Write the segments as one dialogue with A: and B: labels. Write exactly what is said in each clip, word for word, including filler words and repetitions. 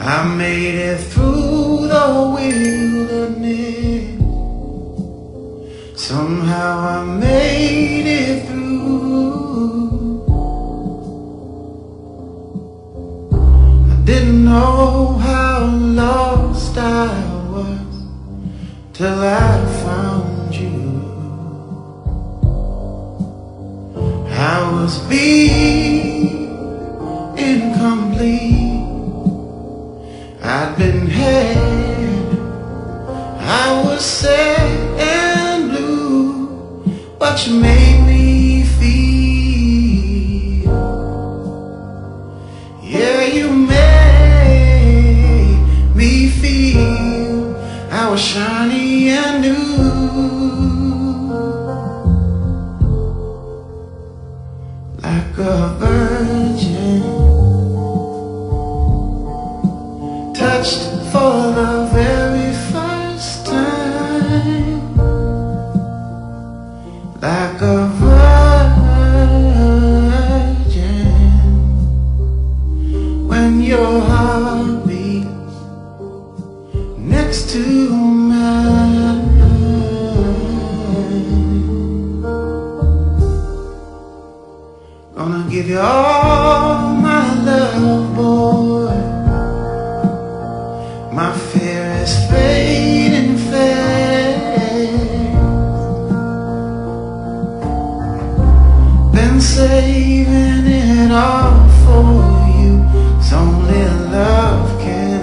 A: I made it through the wilderness. Somehow I made it through. I didn't know how lost I was till I found you. I was being incomplete. I'd been had, I was sad and blue, but you made me feel. Yeah, you made me feel I was shiny and new, like a virgin, touched for the very first time, like a virgin, when your heart beats next to mine. Gonna give you all my love, boy. My fear is fading fast. Been saving it all for you, so only love can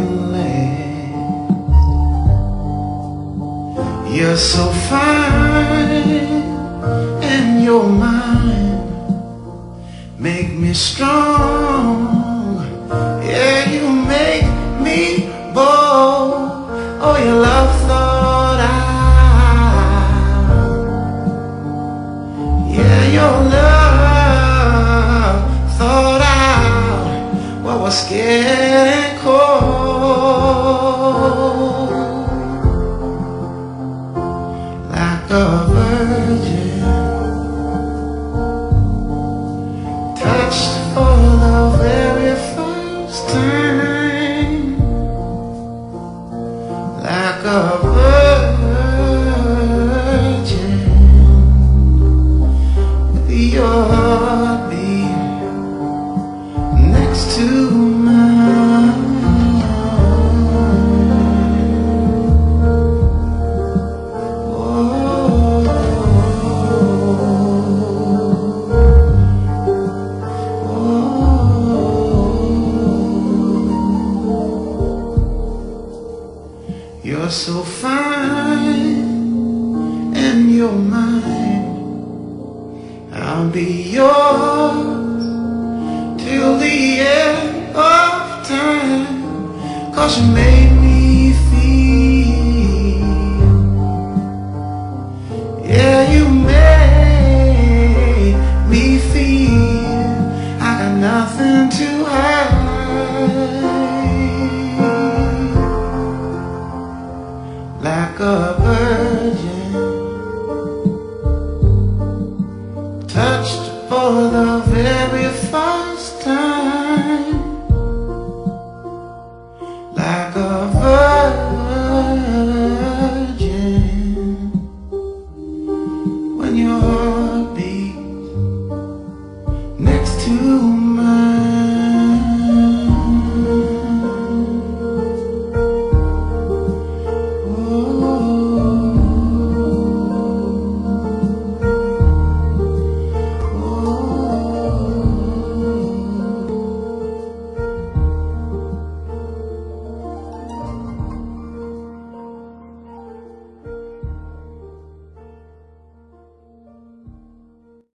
A: last. You're so fine and you're mine, make me strong. Yeah, you make me bold. Oh, your love thought out. Yeah, your love thought out what was scared and cold, like a virgin, touched for the very first time, like a virgin, with your heartbeat next to mine. Oh, oh. You're so fine and you're mine. I'll be yours till the end of time, 'cause you made me feel. Yeah, you made me feel I got nothing to hide, like a virgin, touched for the very first time, like a virgin, when you're